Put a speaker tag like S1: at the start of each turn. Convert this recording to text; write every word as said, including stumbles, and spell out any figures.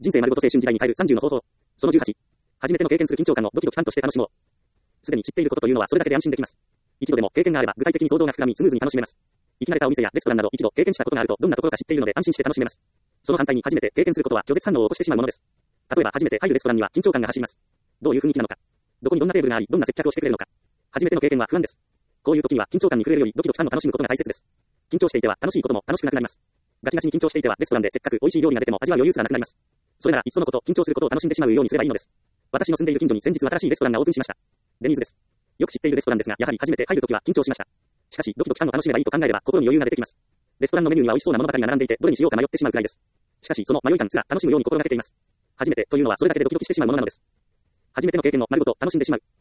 S1: 人生丸ごと青春時代に変えるさんじゅうの方法。そのじゅうはち。初めての経験する緊張感をドキドキ感として楽しもう。すでに知っていることというのはそれだけで安心できます。一度でも経験があれば具体的に想像が膨らみスムーズに楽しめます。行き慣れたお店やレストランなど一度経験したことがあるとどんなところか知っているので安心して楽しめます。その反対に初めて経験することは拒絶反応を起こしてしまうものです。例えば初めて入るレストランには緊張感が走ります。どういう雰囲気なのか。どこにどんなテーブルがあり、どんな接客をしてくれるのか。初めての経験は不安です。こういう時には緊張感に触れるよりドキドキ感を楽しむことが大切です。緊張していては楽しいことも楽しくなくなります。ガチガチに緊張していてはレストランでせっかく美味しい料理が出ても味わう余裕すらなくなります。それならいっそのこと緊張することを楽しんでしまうようにすればいいのです。私の住んでいる近所に先日新しいレストランがオープンしました。デニーズです。よく知っているレストランですが、やはり初めて入るときは緊張しました。しかし、ドキドキ感を楽しめばいいと考えれば心に余裕が出てきます。レストランのメニューには美味しそうなものばかりが並んでいて、どれにしようか迷ってしまうくらいです。しかし、その迷い感すら楽しむように心がけています。初めてというのはそれだけでドキドキしてしまうものなのです。初めての経験を丸ごと楽しんでしまう。